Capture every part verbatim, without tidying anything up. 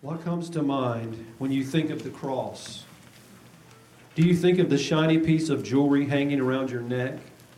What comes to mind when you think of the cross? Do you think of the shiny piece of jewelry hanging around your neck?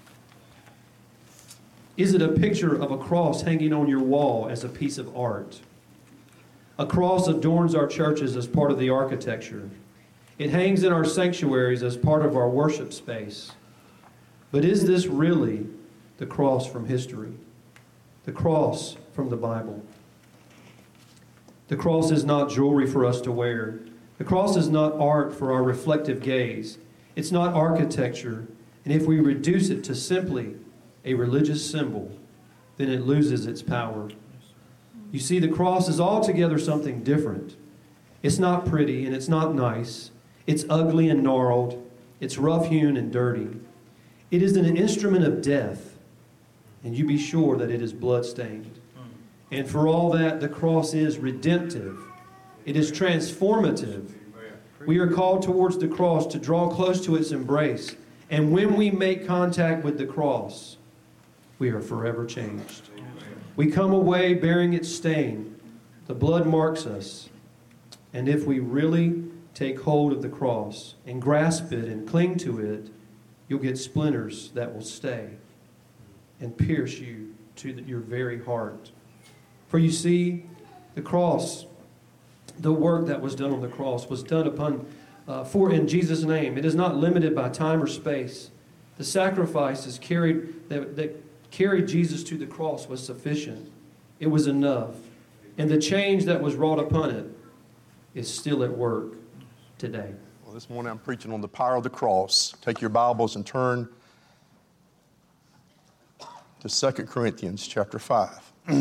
Is it a picture of a cross hanging on your wall as a piece of art? A cross adorns our churches as part of the architecture. It hangs in our sanctuaries as part of our worship space. But is this really the cross from history? The cross from the Bible? The cross is not jewelry for us to wear. The cross is not art for our reflective gaze. It's not architecture. And if we reduce it to simply a religious symbol, then it loses its power. You see, the cross is altogether something different. It's not pretty and it's not nice. It's ugly and gnarled. It's rough-hewn and dirty. It is an instrument of death, and you be sure that it is blood-stained. And for all that, the cross is redemptive. It is transformative. We are called towards the cross to draw close to its embrace. And when we make contact with the cross, we are forever changed. We come away bearing its stain. The blood marks us. And if we really take hold of the cross and grasp it and cling to it, you'll get splinters that will stay and pierce you to the, your very heart. For you see, the cross, the work that was done on the cross was done upon, uh, for in Jesus' name. It is not limited by time or space. The sacrifices carried that, that carried Jesus to the cross was sufficient. It was enough. And the change that was wrought upon it is still at work today. Well, this morning I'm preaching on the power of the cross. Take your Bibles and turn to Second Corinthians chapter five.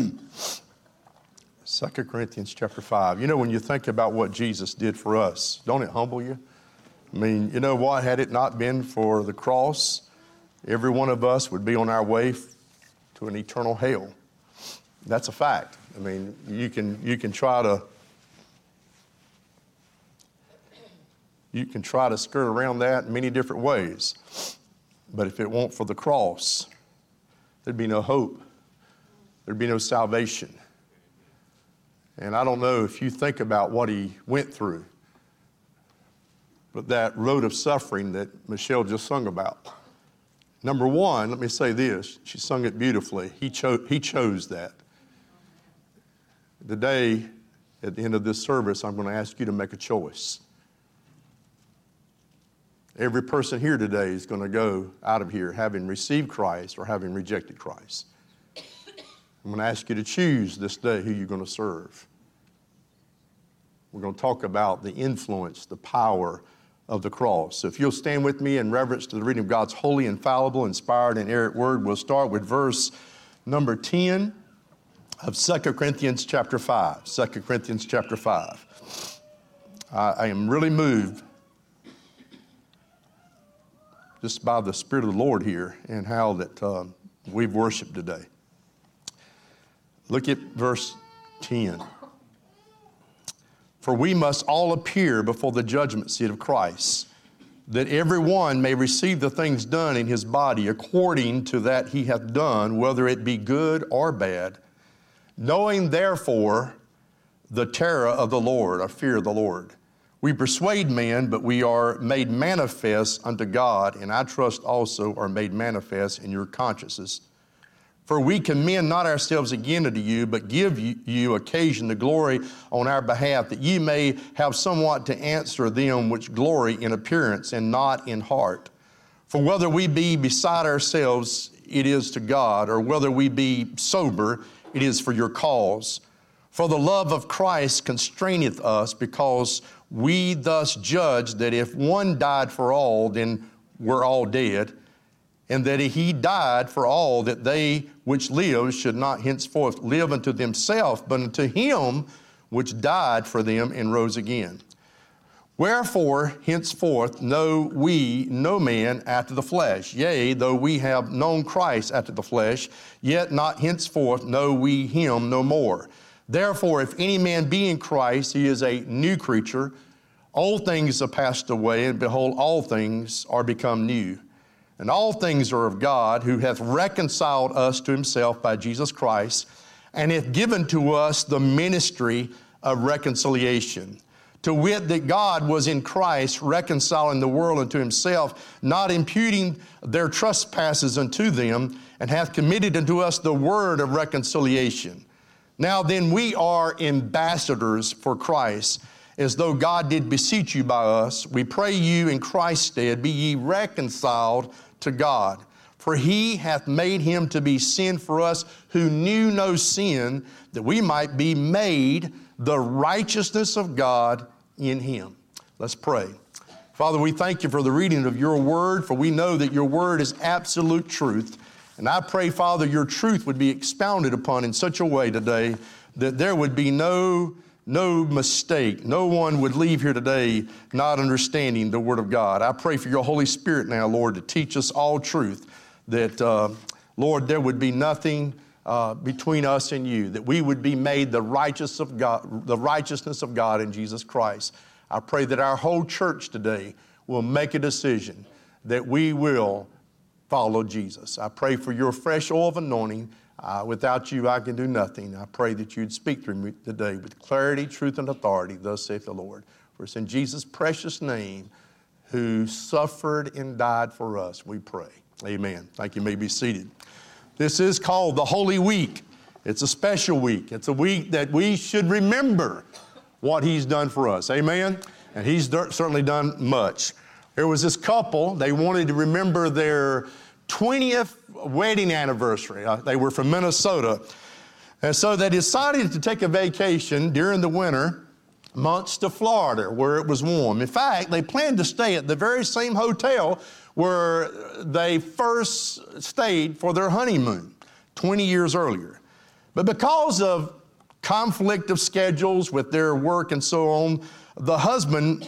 Second Corinthians chapter five. You know, when you think about what Jesus did for us, don't it humble you? I mean, you know what? Had it not been for the cross, every one of us would be on our way f- to an eternal hell. That's a fact. I mean, you can you can try to you can try to skirt around that in many different ways. But if it weren't for the cross, there'd be no hope. There'd be no salvation. And I don't know if you think about what he went through, but that road of suffering that Michelle just sung about. Number one, let me say this. She sung it beautifully. He, cho- he chose that. Today, at the end of this service, I'm going to ask you to make a choice. Every person here today is going to go out of here having received Christ or having rejected Christ. I'm going to ask you to choose this day who you're going to serve. We're going to talk about the influence, the power of the cross. So if you'll stand with me in reverence to the reading of God's holy, infallible, inspired, and inerrant word, we'll start with verse number ten of Second Corinthians chapter five. Second Corinthians chapter five. I, I am really moved just by the Spirit of the Lord here and how that uh, we've worshiped today. Look at verse ten. For we must all appear before the judgment seat of Christ, that every one may receive the things done in his body according to that he hath done, whether it be good or bad. Knowing therefore the terror of the Lord, or fear of the Lord. We persuade men, but we are made manifest unto God, and I trust also are made manifest in your consciences. For we commend not ourselves again unto you, but give you, you occasion to glory on our behalf, that ye may have somewhat to answer them which glory in appearance and not in heart. For whether we be beside ourselves, it is to God, or whether we be sober, it is for your cause. For the love of Christ constraineth us, because we thus judge that if one died for all, then we're all dead. And that he died for all, that they which live should not henceforth live unto themselves, but unto him which died for them and rose again. Wherefore, henceforth know we no man after the flesh. Yea, though we have known Christ after the flesh, yet not henceforth know we him no more. Therefore, if any man be in Christ, he is a new creature. Old things are passed away, and behold, all things are become new. And all things are of God, who hath reconciled us to himself by Jesus Christ, and hath given to us the ministry of reconciliation. To wit, that God was in Christ reconciling the world unto himself, not imputing their trespasses unto them, and hath committed unto us the word of reconciliation. Now then, we are ambassadors for Christ, as though God did beseech you by us. We pray you in Christ's stead, be ye reconciled to God. For he hath made him to be sin for us who knew no sin, that we might be made the righteousness of God in him. Let's pray. Father, we thank you for the reading of your word, for we know that your word is absolute truth. And I pray, Father, your truth would be expounded upon in such a way today that there would be no, no mistake. No one would leave here today not understanding the word of God. I pray for your Holy Spirit now, Lord, to teach us all truth, that, uh, Lord, there would be nothing Uh, between us and you, that we would be made the righteous of God, the righteousness of God in Jesus Christ. I pray that our whole church today will make a decision that we will follow Jesus. I pray for your fresh oil of anointing. Uh, without you, I can do nothing. I pray that you'd speak through me today with clarity, truth, and authority. Thus saith the Lord. For it's in Jesus' precious name, who suffered and died for us, we pray. Amen. Thank you. You may be seated. This is called the Holy Week. It's a special week. It's a week that we should remember what he's done for us. Amen? And he's d- certainly done much. There was this couple, they wanted to remember their twentieth wedding anniversary. Uh, they were from Minnesota. And so they decided to take a vacation during the winter months to Florida, where it was warm. In fact, they planned to stay at the very same hotel where they first stayed for their honeymoon twenty years earlier. But because of conflict of schedules with their work and so on, the husband,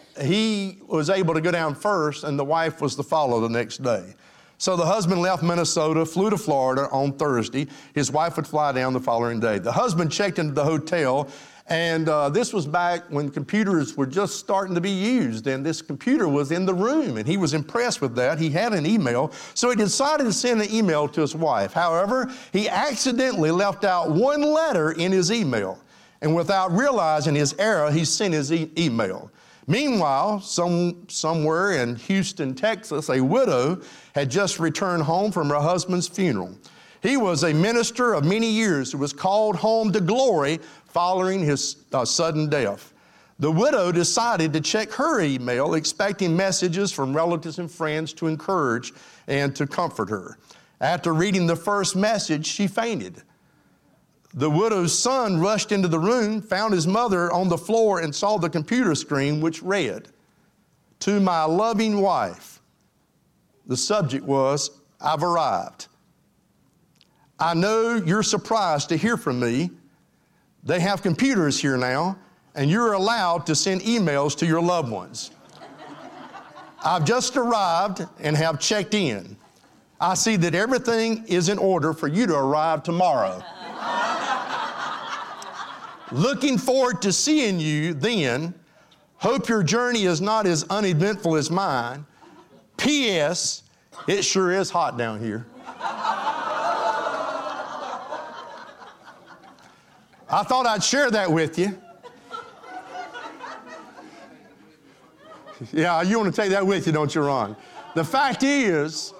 he was able to go down first, and the wife was to follow the next day. So the husband left Minnesota, flew to Florida on Thursday. His wife would fly down the following day. The husband checked into the hotel, and uh, this was back when computers were just starting to be used, and this computer was in the room, and he was impressed with that. He had an email, so he decided to send an email to his wife. However, he accidentally left out one letter in his email, and without realizing his error, he sent his e- email. Meanwhile, some, somewhere in Houston, Texas, a widow had just returned home from her husband's funeral. He was a minister of many years who was called home to glory following his uh, sudden death. The widow decided to check her email, expecting messages from relatives and friends to encourage and to comfort her. After reading the first message, she fainted. The widow's son rushed into the room, found his mother on the floor, and saw the computer screen, which read, "To my loving wife." The subject was, "I've arrived. I know you're surprised to hear from me. They have computers here now, and you're allowed to send emails to your loved ones. I've just arrived and have checked in. I see that everything is in order for you to arrive tomorrow. Looking forward to seeing you then. Hope your journey is not as uneventful as mine. P S. It sure is hot down here." I thought I'd share that with you. Yeah, you want to take that with you, don't you, Ron? The fact is,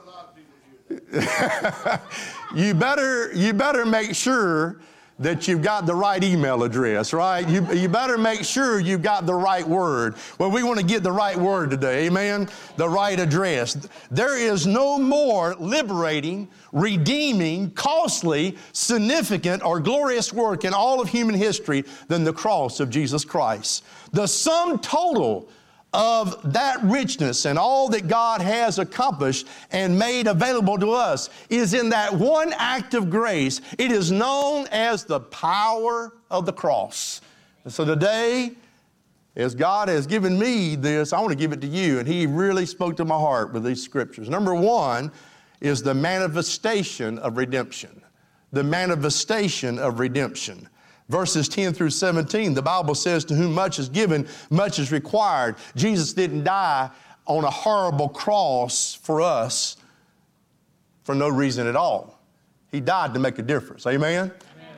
you better, you better make sure that you've got the right email address, right? You, you better make sure you've got the right word. Well, we want to get the right word today, amen? The right address. There is no more liberating, redeeming, costly, significant, or glorious work in all of human history than the cross of Jesus Christ. The sum total of that richness and all that God has accomplished and made available to us is in that one act of grace. It is known as the power of the cross. And so today, as God has given me this, I want to give it to you, and He really spoke to my heart with these scriptures. Number one is the manifestation of redemption. The manifestation of redemption. Verses ten through seventeen, the Bible says, "To whom much is given, much is required." Jesus didn't die on a horrible cross for us for no reason at all. He died to make a difference. Amen? Amen.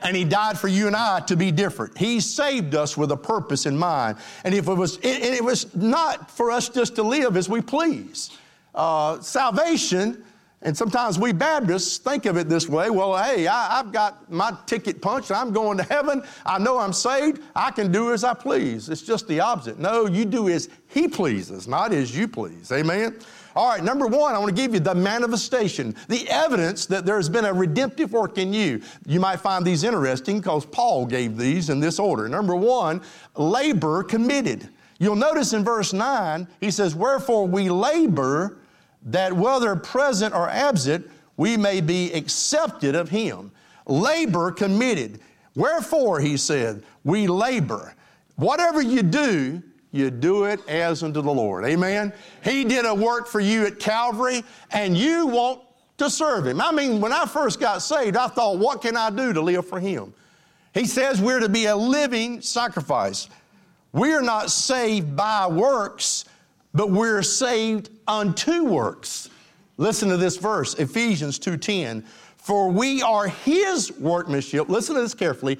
And He died for you and I to be different. He saved us with a purpose in mind. And if it was, it, it was not for us just to live as we please. Uh, salvation, and sometimes we Baptists think of it this way, well, hey, I, I've got my ticket punched, I'm going to heaven, I know I'm saved, I can do as I please. It's just the opposite. No, you do as He pleases, not as you please. Amen? All right, number one, I want to give you the manifestation, the evidence that there's been a redemptive work in you. You might find these interesting because Paul gave these in this order. Number one, labor committed. You'll notice in verse nine, he says, wherefore we labor that whether present or absent, we may be accepted of Him. Labor committed. Wherefore, he said, we labor. Whatever you do, you do it as unto the Lord. Amen? He did a work for you at Calvary, and you want to serve Him. I mean, when I first got saved, I thought, what can I do to live for Him? He says we're to be a living sacrifice. We are not saved by works, but we're saved unto works. Listen to this verse, Ephesians two ten. For we are His workmanship, listen to this carefully,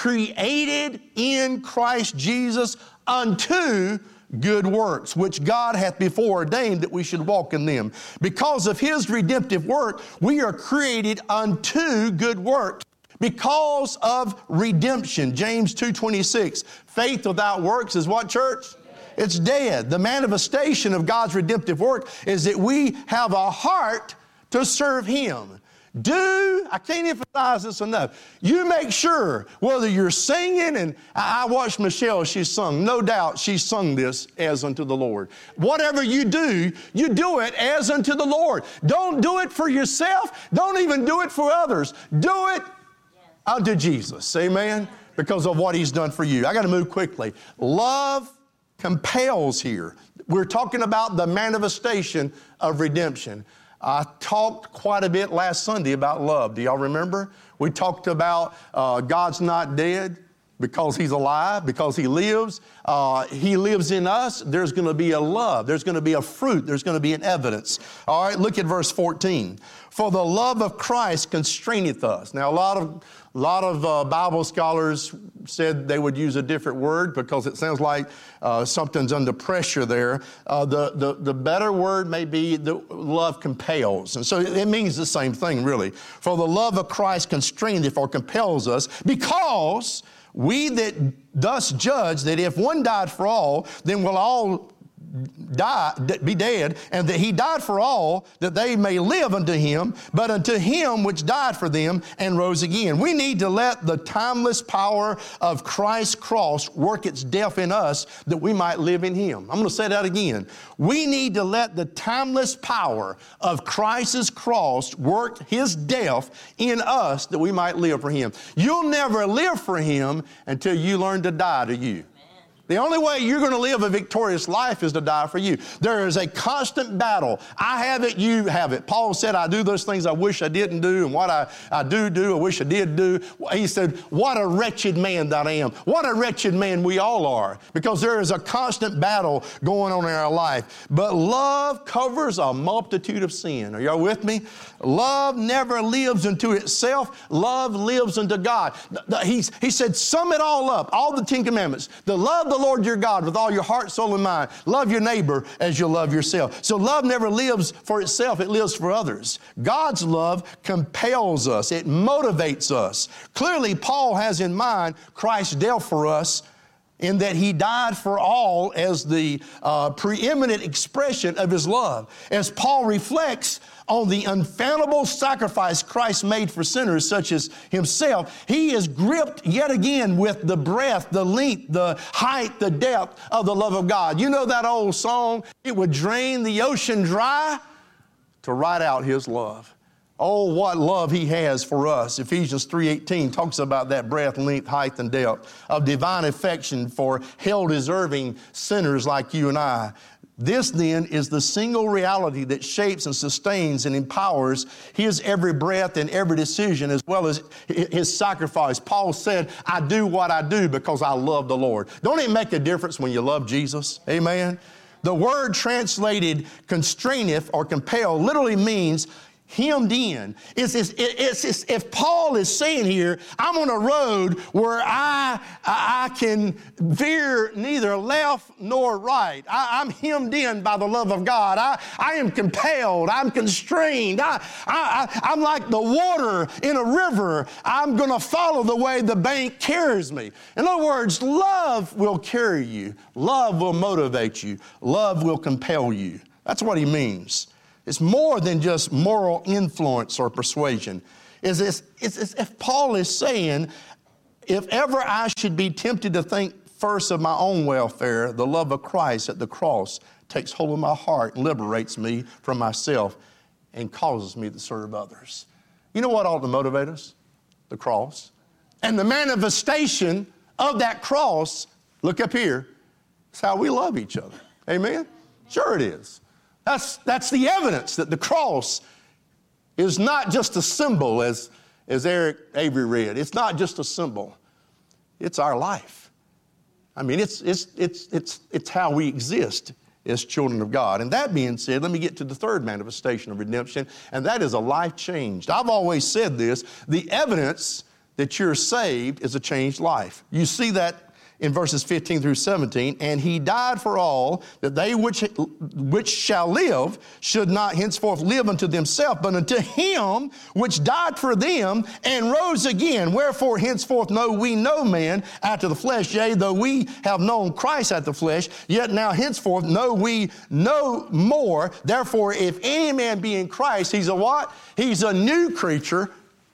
created in Christ Jesus unto good works, which God hath before ordained that we should walk in them. Because of His redemptive work, we are created unto good works. Because of redemption, James two twenty-six, faith without works is what, church? It's dead. The manifestation of God's redemptive work is that we have a heart to serve Him. Do, I can't emphasize this enough, you make sure whether you're singing, and I watched Michelle, she sung, no doubt she sung this as unto the Lord. Whatever you do, you do it as unto the Lord. Don't do it for yourself. Don't even do it for others. Do it unto Jesus. Amen? Because of what He's done for you. I got to move quickly. Love compels here. We're talking about the manifestation of redemption. I talked quite a bit last Sunday about love. Do y'all remember? We talked about uh, God's not dead because He's alive, because He lives. Uh, he lives in us. There's going to be a love. There's going to be a fruit. There's going to be an evidence. All right, look at verse fourteen. For the love of Christ constraineth us. Now, a lot of A lot of uh, Bible scholars said they would use a different word because it sounds like uh, something's under pressure there. Uh, the, the, the better word may be the love compels. And so it means the same thing, really. For the love of Christ constraineth or compels us, because we that thus judge that if one died for all, then will all die, be dead, and that He died for all, that they may live unto Him, but unto Him which died for them and rose again. We need to let the timeless power of Christ's cross work its death in us, that we might live in Him. I'm going to say that again. We need to let the timeless power of Christ's cross work His death in us, that we might live for Him. You'll never live for Him until you learn to die to you. The only way you're going to live a victorious life is to die for you. There is a constant battle. I have it, you have it. Paul said, I do those things I wish I didn't do, and what I, I do do, I wish I did do. He said, what a wretched man that I am. What a wretched man we all are, because there is a constant battle going on in our life. But love covers a multitude of sin. Are y'all with me? Love never lives unto itself. Love lives unto God. He's, he said, sum it all up, all the Ten Commandments. The love the Lord your God with all your heart, soul, and mind. Love your neighbor as you love yourself. So love never lives for itself. It lives for others. God's love compels us. It motivates us. Clearly, Paul has in mind Christ's death for us, in that He died for all as the uh, preeminent expression of His love. As Paul reflects on the unfathomable sacrifice Christ made for sinners such as himself, he is gripped yet again with the breadth, the length, the height, the depth of the love of God. You know that old song, it would drain the ocean dry to write out His love. Oh, what love He has for us. Ephesians three eighteen talks about that breadth, length, height, and depth of divine affection for hell-deserving sinners like you and I. This, then, is the single reality that shapes and sustains and empowers His every breath and every decision, as well as His sacrifice. Paul said, I do what I do because I love the Lord. Don't it make a difference when you love Jesus? Amen? The word translated constraineth or compel literally means hemmed in. It's, it's, it's, it's, if Paul is saying here, I'm on a road where I, I can veer neither left nor right. I, I'm hemmed in by the love of God. I, I am compelled. I'm constrained. I, I, I'm like the water in a river. I'm going to follow the way the bank carries me. In other words, love will carry you. Love will motivate you. Love will compel you. That's what he means. It's more than just moral influence or persuasion. It's, it's, it's, it's if Paul is saying, if ever I should be tempted to think first of my own welfare, the love of Christ at the cross takes hold of my heart and liberates me from myself and causes me to serve others. You know what ought to motivate us? The cross. And the manifestation of that cross, look up here, is how we love each other. Amen? Sure it is. That's, that's the evidence that the cross is not just a symbol, as, as Eric Avery read. It's not just a symbol. It's our life. I mean, it's, it's, it's, it's, it's how we exist as children of God. And that being said, let me get to the third manifestation of redemption, and that is a life changed. I've always said this, the evidence that you're saved is a changed life. You see that in verses fifteen through seventeen, and he died for all, that they which, which shall live should not henceforth live unto themselves, but unto him which died for them and rose again. Wherefore henceforth know we no man after the flesh, yea, though we have known Christ after the flesh, yet now henceforth know we no more. Therefore, if any man be in Christ, he's a what? He's a new creature,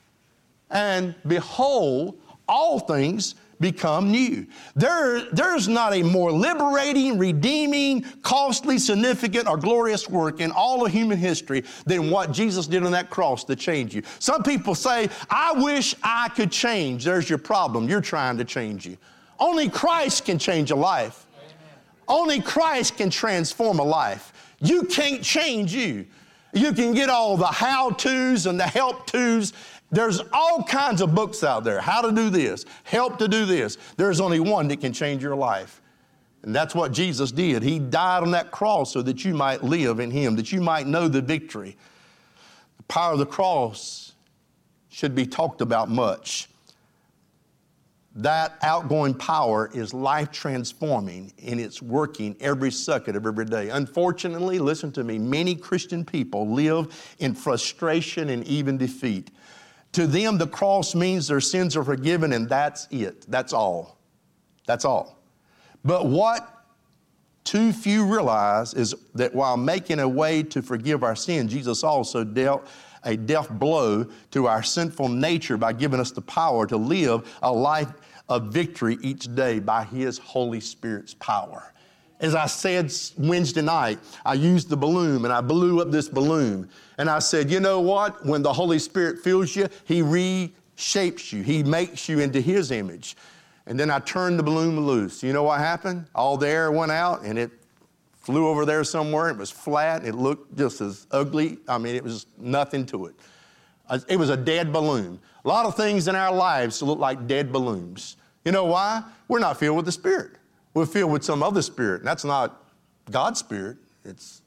and behold, all things become new. There, there's not a more liberating, redeeming, costly, significant, or glorious work in all of human history than what Jesus did on that cross to change you. Some people say, I wish I could change. There's your problem. You're trying to change you. Only Christ can change a life. Amen. Only Christ can transform a life. You can't change you. You can get all the how-tos and the help-tos. There's all kinds of books out there. How to do this, help to do this. There's only one that can change your life. And that's what Jesus did. He died on that cross so that you might live in him, that you might know the victory. The power of the cross should be talked about much. That outgoing power is life transforming, and it's working every second of every day. Unfortunately, listen to me, many Christian people live in frustration and even defeat. To them, the cross means their sins are forgiven, and that's it. That's all. That's all. But what too few realize is that while making a way to forgive our sin, Jesus also dealt a death blow to our sinful nature by giving us the power to live a life of victory each day by his Holy Spirit's power. As I said Wednesday night, I used the balloon and I blew up this balloon. And I said, you know what? When the Holy Spirit fills you, he reshapes you. He makes you into his image. And then I turned the balloon loose. You know what happened? All the air went out and it flew over there somewhere. It was flat. It looked just as ugly. I mean, it was nothing to it. It was a dead balloon. A lot of things in our lives look like dead balloons. You know why? We're not filled with the Spirit. We're filled with some other spirit. And that's not God's spirit. It's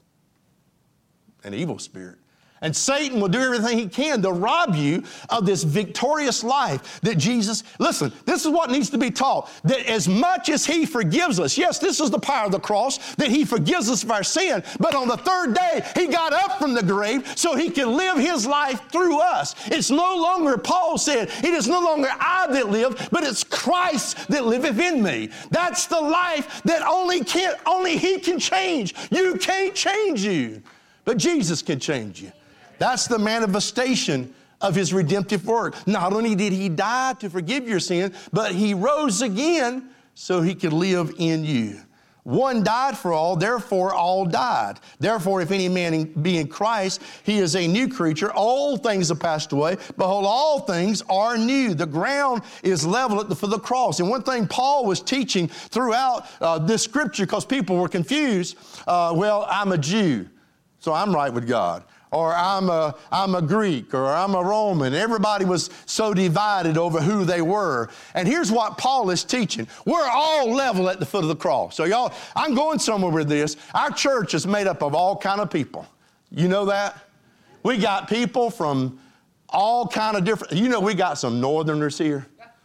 an evil spirit. And Satan will do everything he can to rob you of this victorious life that Jesus, listen, this is what needs to be taught, that as much as he forgives us, yes, this is the power of the cross, that he forgives us of our sin, but on the third day, he got up from the grave so he can live his life through us. It's no longer, Paul said, it is no longer I that live, but it's Christ that liveth in me. That's the life that only can, only he can change. You can't change you, but Jesus can change you. That's the manifestation of his redemptive work. Not only did he die to forgive your sin, but he rose again so he could live in you. One died for all, therefore all died. Therefore, if any man be in Christ, he is a new creature. Old things have passed away. Behold, all things are new. The ground is level at the, for the cross. And one thing Paul was teaching throughout uh, this scripture, because people were confused, uh, well, I'm a Jew, so I'm right with God. Or I'm a, I'm a Greek, or I'm a Roman. Everybody was so divided over who they were. And here's what Paul is teaching. We're all level at the foot of the cross. So y'all, I'm going somewhere with this. Our church is made up of all kind of people. You know that? We got people from all kind of different, you know, we got some northerners here.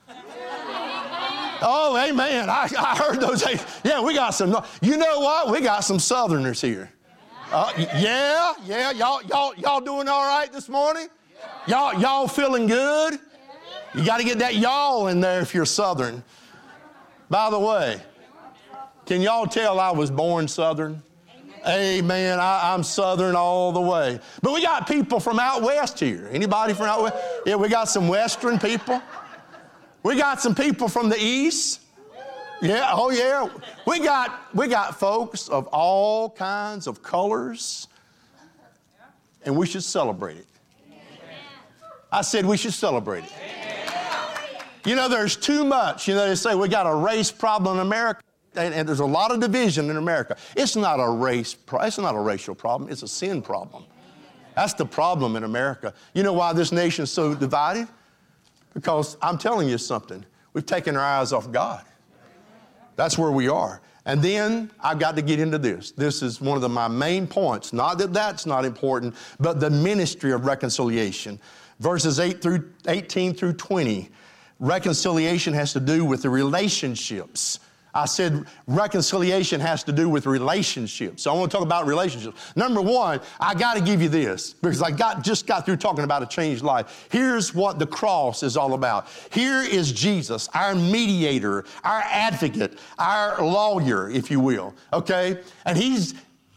Oh, amen. I, I heard those. Yeah, we got some. You know what? We got some southerners here. Uh, yeah, yeah. Y'all, y'all, y'all doing all right this morning? Y'all, y'all feeling good? You got to get that y'all in there if you're southern. By the way, can y'all tell I was born southern? Amen. I, I'm southern all the way. But we got people from out west here. Anybody from out west? Yeah, we got some western people. We got some people from the east. Yeah, oh yeah. We got, we got folks of all kinds of colors. And we should celebrate it. I said we should celebrate it. You know, there's too much. You know, they say we got a race problem in America. And, and there's a lot of division in America. It's not a race, pro- it's not a racial problem. It's a sin problem. That's the problem in America. You know why this nation is so divided? Because I'm telling you something. We've taken our eyes off God. That's where we are. And then I've got to get into this. This is one of the, my main points. Not that that's not important, but the ministry of reconciliation. Verses eight through eighteen through twenty. Reconciliation has to do with the relationships. I said reconciliation has to do with relationships. So I want to talk about relationships. Number one, I got to give you this because I got just got through talking about a changed life. Here's what the cross is all about. Here is Jesus, our mediator, our advocate, our lawyer, if you will. Okay? And he's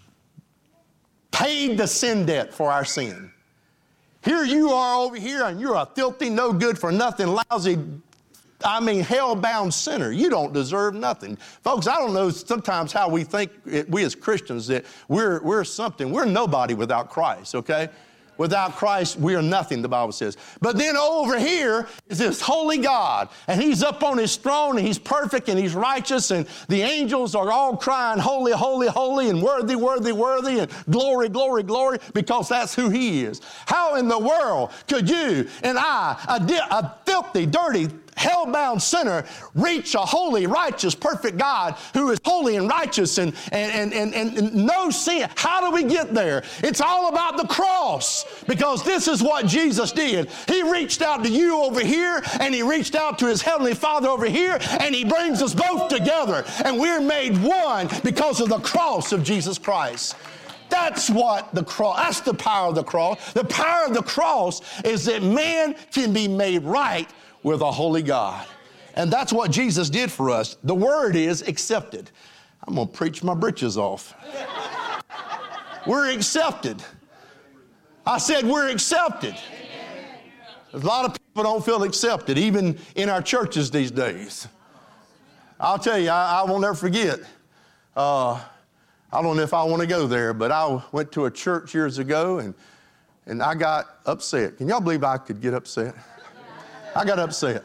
paid the sin debt for our sin. Here you are over here and you're a filthy, no good for nothing, lousy, I mean, hell-bound sinner. You don't deserve nothing. Folks, I don't know sometimes how we think, it, we as Christians, that we're, we're something. We're nobody without Christ, okay? Without Christ, we are nothing, the Bible says. But then over here is this holy God, and he's up on his throne, and he's perfect, and he's righteous, and the angels are all crying, holy, holy, holy, and worthy, worthy, worthy, and glory, glory, glory, because that's who he is. How in the world could you and I, a, di- a filthy, dirty, hell-bound sinner, reach a holy, righteous, perfect God who is holy and righteous and, and, and, and, and no sin? How do we get there? It's all about the cross, because this is what Jesus did. He reached out to you over here, and he reached out to his heavenly Father over here, and he brings us both together, and we're made one because of the cross of Jesus Christ. That's what the cross, that's the power of the cross. The power of the cross is that man can be made right with a holy God. And that's what Jesus did for us. The word is accepted. I'm going to preach my britches off. We're accepted. I said we're accepted. A lot of people don't feel accepted, even in our churches these days. I'll tell you, I, I won't ever forget. Uh, I don't know if I want to go there, but I went to a church years ago, and, and I got upset. Can y'all believe I could get upset? I got upset.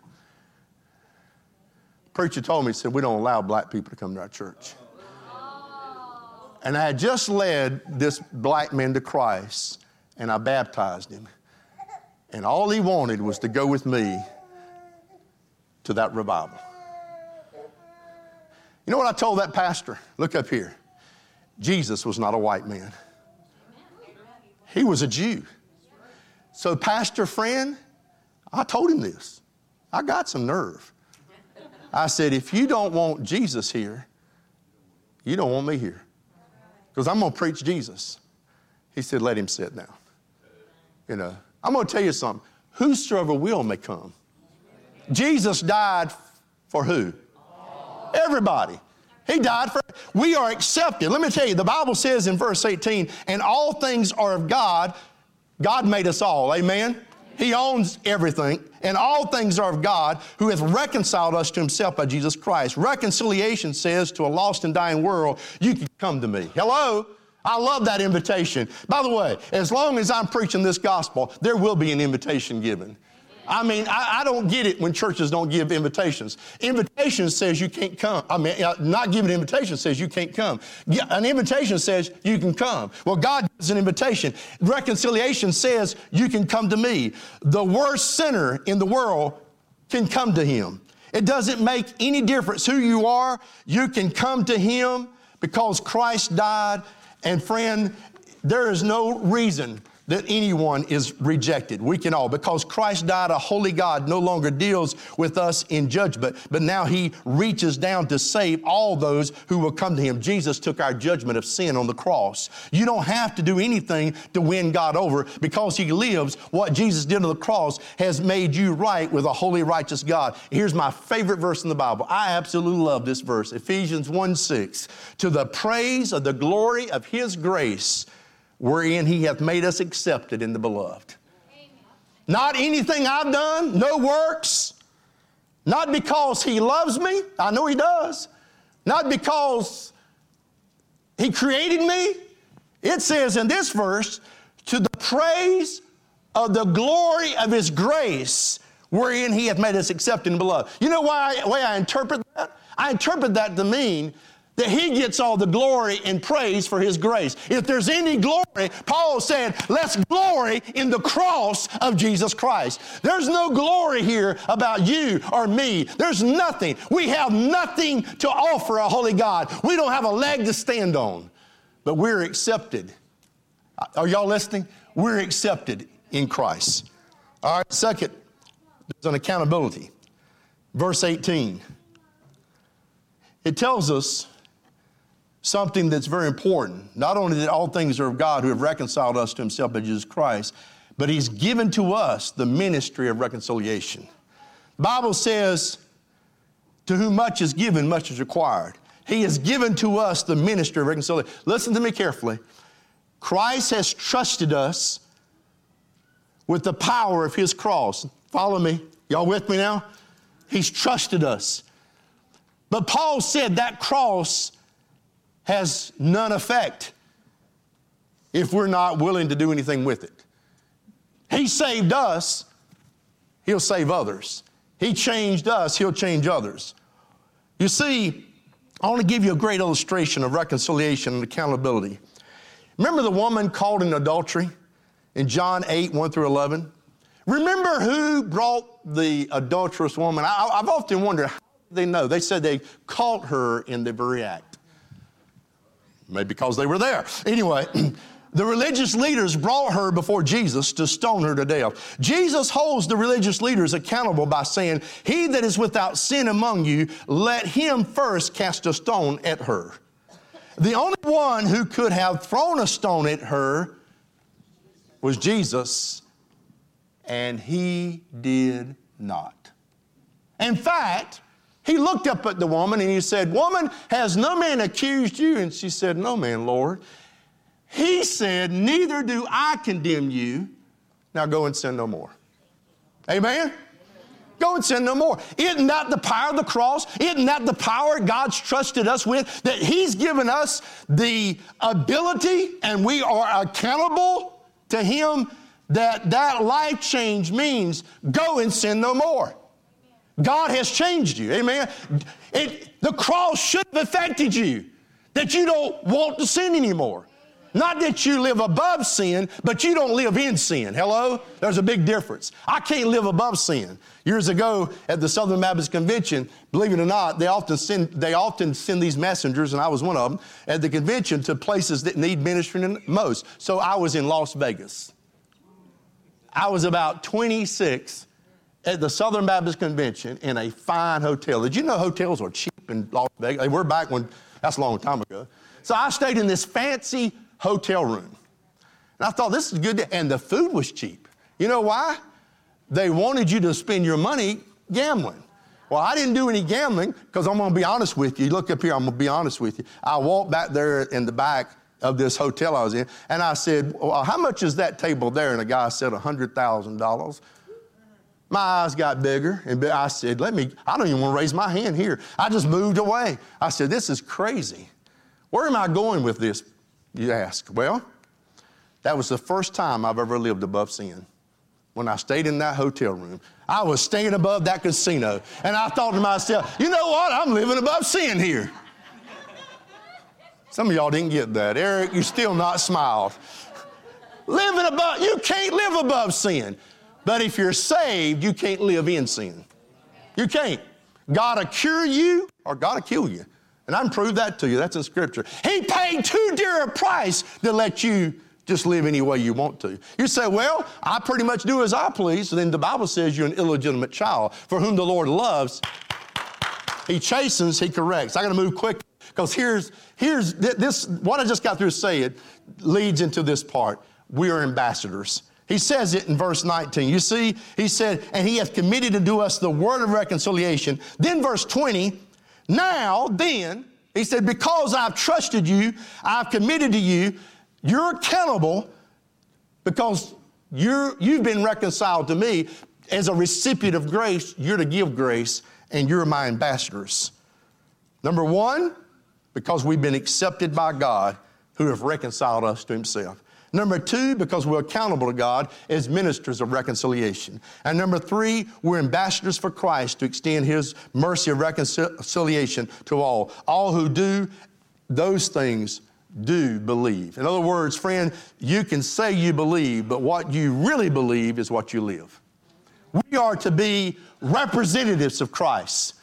Preacher told me, he said, we don't allow black people to come to our church. And I had just led this black man to Christ, and I baptized him. And all he wanted was to go with me to that revival. You know what I told that pastor? Look up here. Jesus was not a white man. He was a Jew. So, pastor friend, I told him this. I got some nerve. I said, if you don't want Jesus here, you don't want me here. Because I'm going to preach Jesus. He said, let him sit down. You know, I'm going to tell you something. Whosoever will may come. Jesus died for who? Everybody. He died for, we are accepted. Let me tell you, the Bible says in verse eighteen, and all things are of God. God made us all. Amen? He owns everything, and all things are of God, who hath reconciled us to himself by Jesus Christ. Reconciliation says to a lost and dying world, you can come to me. Hello? I love that invitation. By the way, as long as I'm preaching this gospel, there will be an invitation given. I mean, I, I don't get it when churches don't give invitations. Invitation says you can't come. I mean, not giving an invitation says you can't come. An invitation says you can come. Well, God gives an invitation. Reconciliation says you can come to me. The worst sinner in the world can come to him. It doesn't make any difference who you are. You can come to him because Christ died. And friend, there is no reason that anyone is rejected. We can all, because Christ died, a holy God no longer deals with us in judgment, but now he reaches down to save all those who will come to him. Jesus took our judgment of sin on the cross. You don't have to do anything to win God over, because he lives. What Jesus did on the cross has made you right with a holy, righteous God. Here's my favorite verse in the Bible. I absolutely love this verse, Ephesians one six. To the praise of the glory of his grace, wherein he hath made us accepted in the beloved. Amen. Not anything I've done, no works. Not because he loves me, I know he does. Not because he created me. It says in this verse, to the praise of the glory of his grace, wherein he hath made us accepted in the beloved. You know why way I interpret that? I interpret that to mean that he gets all the glory and praise for his grace. If there's any glory, Paul said, let's glory in the cross of Jesus Christ. There's no glory here about you or me. There's nothing. We have nothing to offer a holy God. We don't have a leg to stand on, but we're accepted. Are y'all listening? We're accepted in Christ. All right, second, there's an accountability. Verse eighteen. It tells us something that's very important. Not only that all things are of God who have reconciled us to himself by Jesus Christ, but he's given to us the ministry of reconciliation. The Bible says, to whom much is given, much is required. He has given to us the ministry of reconciliation. Listen to me carefully. Christ has trusted us with the power of his cross. Follow me. Y'all with me now? He's trusted us. But Paul said that cross has none effect if we're not willing to do anything with it. He saved us, he'll save others. He changed us, he'll change others. You see, I want to give you a great illustration of reconciliation and accountability. Remember the woman caught in adultery in John eight, one through eleven? Remember who brought the adulterous woman? I, I've often wondered, how did they know? They said they caught her in the very act. Maybe because they were there. Anyway, the religious leaders brought her before Jesus to stone her to death. Jesus holds the religious leaders accountable by saying, he that is without sin among you, let him first cast a stone at her. The only one who could have thrown a stone at her was Jesus, and he did not. In fact, he looked up at the woman and he said, woman, has no man accused you? And she said, no man, Lord. He said, neither do I condemn you. Now go and sin no more. Amen? Go and sin no more. Isn't that the power of the cross? Isn't that the power God's trusted us with? That he's given us the ability, and we are accountable to him, that that life change means go and sin no more. God has changed you. Amen. It, the cross should have affected you, that you don't want to sin anymore. Not that you live above sin, but you don't live in sin. Hello? There's a big difference. I can't live above sin. Years ago at the Southern Baptist Convention, believe it or not, they often send, they often send these messengers, and I was one of them, at the convention to places that need ministering most. So I was in Las Vegas. I was about twenty-six at the Southern Baptist Convention in a fine hotel. Did you know hotels are cheap in Las Vegas? They were back when, that's a long time ago. So I stayed in this fancy hotel room. And I thought, this is good. And the food was cheap. You know why? They wanted you to spend your money gambling. Well, I didn't do any gambling because I'm going to be honest with you. Look up here, I'm going to be honest with you. I walked back there in the back of this hotel I was in, and I said, well, how much is that table there? And the guy said one hundred thousand dollars. My eyes got bigger, and I said, let me, I don't even want to raise my hand here. I just moved away. I said, this is crazy. Where am I going with this, you ask? Well, that was the first time I've ever lived above sin. When I stayed in that hotel room, I was staying above that casino, and I thought to myself, you know what? I'm living above sin here. Some of y'all didn't get that. Eric, you still not smiled. Living above, you can't live above sin. But if you're saved, you can't live in sin. You can't. God will cure you or God will kill you. And I can prove that to you. That's in Scripture. He paid too dear a price to let you Just live any way you want to. You say, well, I pretty much do as I please. So then the Bible says you're an illegitimate child. For whom the Lord loves, he chastens, he corrects. I got to move quick because here's, here's this, what I just got through saying leads into this part. We are ambassadors. He says it in verse nineteen. You see, he said, and he hath committed unto us the word of reconciliation. Then verse twenty, now then, he said, because I've trusted you, I've committed to you, you're accountable because you're, you've been reconciled to me. As a recipient of grace, you're to give grace, and you're my ambassadors. Number one, because we've been accepted by God who have reconciled us to himself. Number two, because we're accountable to God as ministers of reconciliation. And number three, we're ambassadors for Christ to extend his mercy of reconciliation to all. All who do those things do believe. In other words, friend, you can say you believe, but what you really believe is what you live. We are to be representatives of Christ.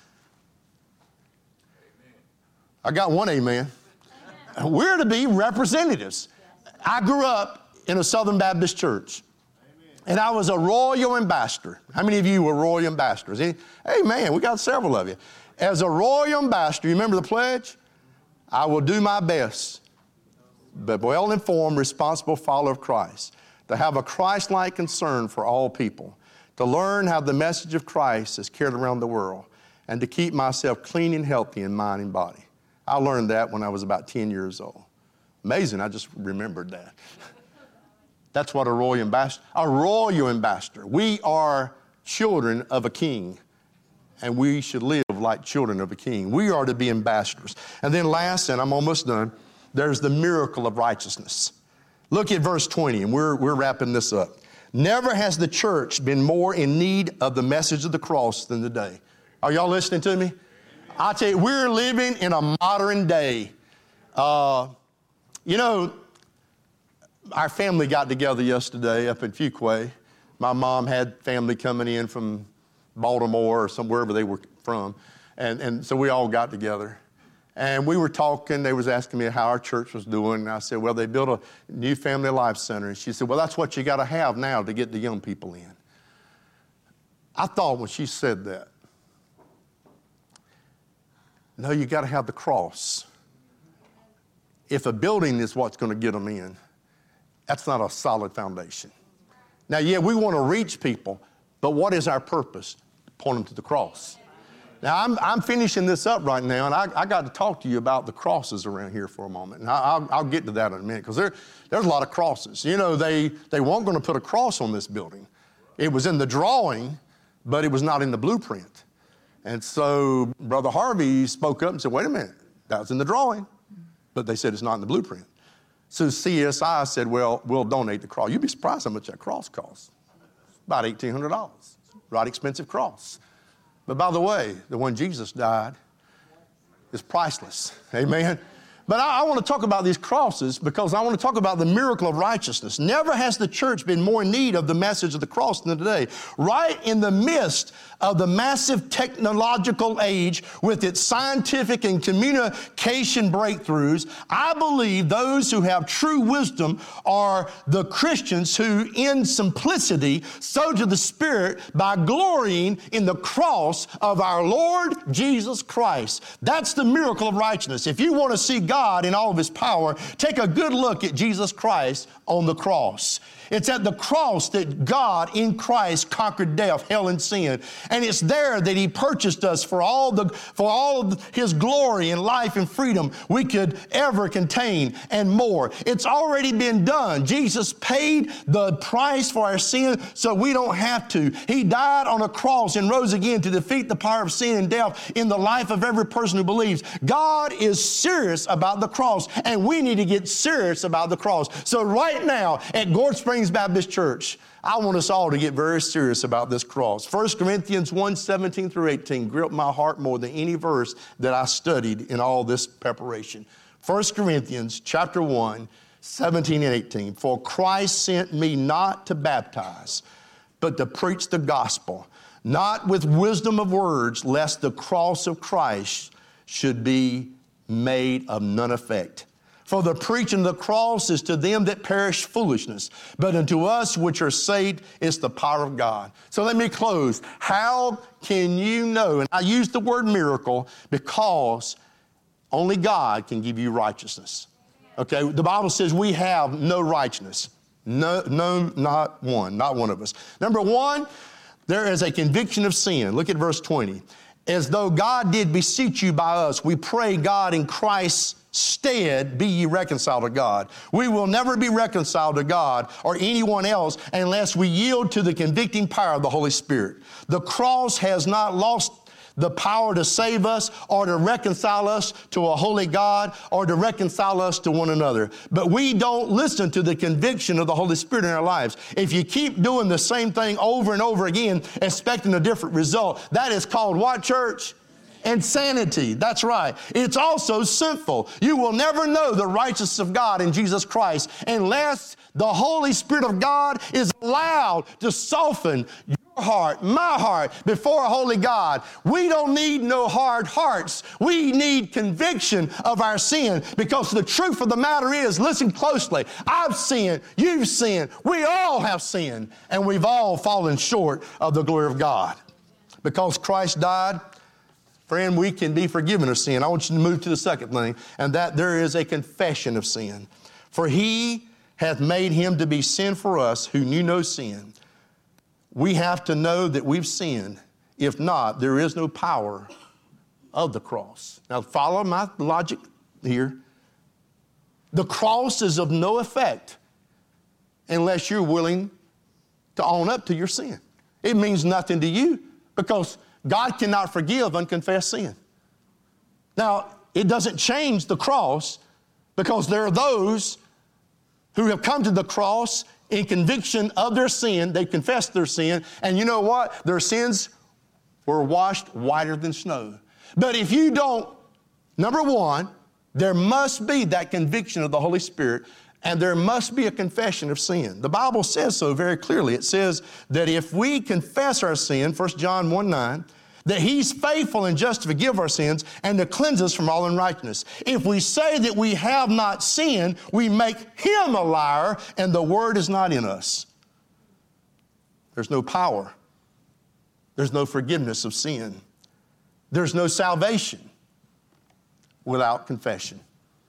I got one amen. We're to be representatives. I grew up in a Southern Baptist church, and I was a royal ambassador. How many of you were royal ambassadors? Hey, man, we got several of you. As a royal ambassador, you remember the pledge? I will do my best, but well-informed, responsible follower of Christ, to have a Christ-like concern for all people, to learn how the message of Christ is carried around the world, and to keep myself clean and healthy in mind and body. I learned that when I was about ten years old. Amazing, I just remembered that. That's what a royal ambassador, a royal ambassador. We are children of a king, and we should live like children of a king. We are to be ambassadors. And then last, and I'm almost done, there's the miracle of righteousness. Look at verse twenty, and we're, we're wrapping this up. Never has the church been more in need of the message of the cross than today. Are y'all listening to me? I tell you, we're living in a modern day. Uh, You know, our family got together yesterday up in Fuquay. My mom had family coming in from Baltimore or some wherever they were from. And, and so we all got together. And we were talking. They was asking me how our church was doing. And I said, well, they built a new family life center. And she said, well, that's what you got to have now to get the young people in. I thought when she said that, no, you got to have the cross. If a building is what's going to get them in, that's not a solid foundation. Now, yeah, we want to reach people, but what is our purpose? Point them to the cross. Now, I'm, I'm finishing this up right now, and I, I got to talk to you about the crosses around here for a moment. And I, I'll, I'll get to that in a minute, because there, there's a lot of crosses. You know, they, they weren't going to put a cross on this building. It was in the drawing, but it was not in the blueprint. And so Brother Harvey spoke up and said, wait a minute, that was in the drawing. But they said it's not in the blueprint. So C S I said, well, we'll donate the cross. You'd be surprised how much that cross costs. About eighteen hundred dollars. Right expensive cross. But by the way, the one Jesus died is priceless. Amen. But I, I want to talk about these crosses because I want to talk about the miracle of righteousness. Never has the church been more in need of the message of the cross than today. Right in the midst of the massive technological age with its scientific and communication breakthroughs, I believe those who have true wisdom are the Christians who, in simplicity, sow to the Spirit by glorying in the cross of our Lord Jesus Christ. That's the miracle of righteousness. If you want to see God God in all of his power, take a good look at Jesus Christ on the cross. It's at the cross that God in Christ conquered death, hell, and sin. And it's there that he purchased us for all the for all of his glory and life and freedom we could ever contain and more. It's already been done. Jesus paid the price for our sin so we don't have to. He died on a cross and rose again to defeat the power of sin and death in the life of every person who believes. God is serious about the cross, and we need to get serious about the cross. So right now at Gord Springs Baptist Church, I want us all to get very serious about this cross. First Corinthians one, seventeen through eighteen gripped my heart more than any verse that I studied in all this preparation. First Corinthians chapter one, seventeen and eighteen. For Christ sent me not to baptize, but to preach the gospel, not with wisdom of words, lest the cross of Christ should be made of none effect. For the preaching of the cross is to them that perish foolishness, but unto us which are saved is the power of God. So let me close. How can you know? And I use the word miracle because only God can give you righteousness. Okay, the Bible says we have no righteousness. No, no, not one, not one of us. Number one, there is a conviction of sin. Look at verse twenty. As though God did beseech you by us, we pray God in Christ's stead be ye reconciled to God. We will never be reconciled to God or anyone else unless we yield to the convicting power of the Holy Spirit. The cross has not lost the power to save us or to reconcile us to a holy God or to reconcile us to one another. But we don't listen to the conviction of the Holy Spirit in our lives. If you keep doing the same thing over and over again, expecting a different result, that is called what, church? Insanity. That's right. It's also sinful. You will never know the righteousness of God in Jesus Christ unless the Holy Spirit of God is allowed to soften your heart, my heart, before a holy God. We don't need no hard hearts. We need conviction of our sin, because the truth of the matter is, listen closely, I've sinned, you've sinned, we all have sinned, and we've all fallen short of the glory of God. Because Christ died, friend, we can be forgiven of sin. I want you to move to the second thing, and that there is a confession of sin. For he hath made him to be sin for us who knew no sin. We have to know that we've sinned. If not, there is no power of the cross. Now follow my logic here. The cross is of no effect unless you're willing to own up to your sin. It means nothing to you because God cannot forgive unconfessed sin. Now, it doesn't change the cross, because there are those who have come to the cross in conviction of their sin. They confessed their sin, and you know what? Their sins were washed whiter than snow. But if you don't, number one, there must be that conviction of the Holy Spirit, and there must be a confession of sin. The Bible says so very clearly. It says that if we confess our sin, First John one nine, that he's faithful and just to forgive our sins and to cleanse us from all unrighteousness. If we say that we have not sinned, we make him a liar, and the word is not in us. There's no power. There's no forgiveness of sin. There's no salvation without confession.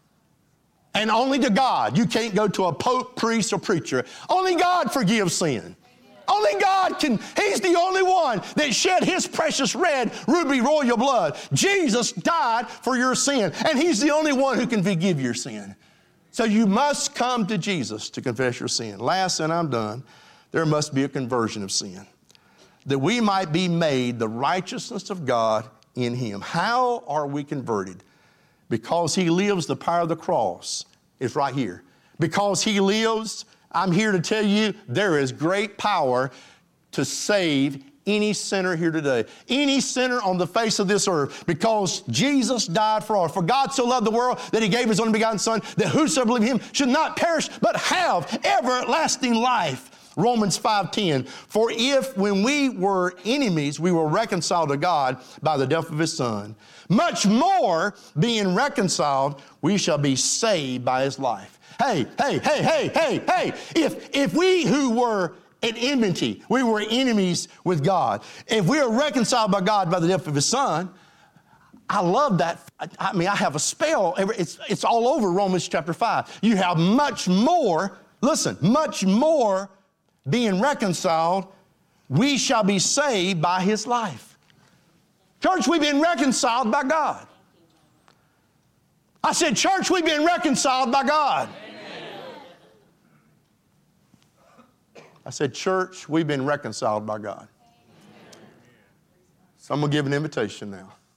And only to God. You can't go to a pope, priest, or preacher. Only God forgives sin. Only God can. He's the only one that shed his precious red ruby royal blood. Jesus died for your sin, and he's the only one who can forgive your sin. So you must come to Jesus to confess your sin. Last, and I'm done, there must be a conversion of sin, that we might be made the righteousness of God in him. How are we converted? Because he lives, the power of the cross is right here. Because he lives, I'm here to tell you there is great power to save any sinner here today. Any sinner on the face of this earth. Because Jesus died for all. For God so loved the world that he gave his only begotten Son, that whosoever believe in him should not perish but have everlasting life. Romans five ten, for if when we were enemies, we were reconciled to God by the death of his Son, much more being reconciled, we shall be saved by his life. Hey, hey, hey, hey, hey, hey, if, if we who were at enmity, we were enemies with God, if we are reconciled by God by the death of his Son, I love that. I, I mean, I have a spell. It's, it's all over Romans chapter five. You have much more, listen, much more being reconciled, we shall be saved by his life. Church, we've been reconciled by God. I said, church, we've been reconciled by God. Amen. I said, church, we've been reconciled by God. So I'm going to give an invitation now.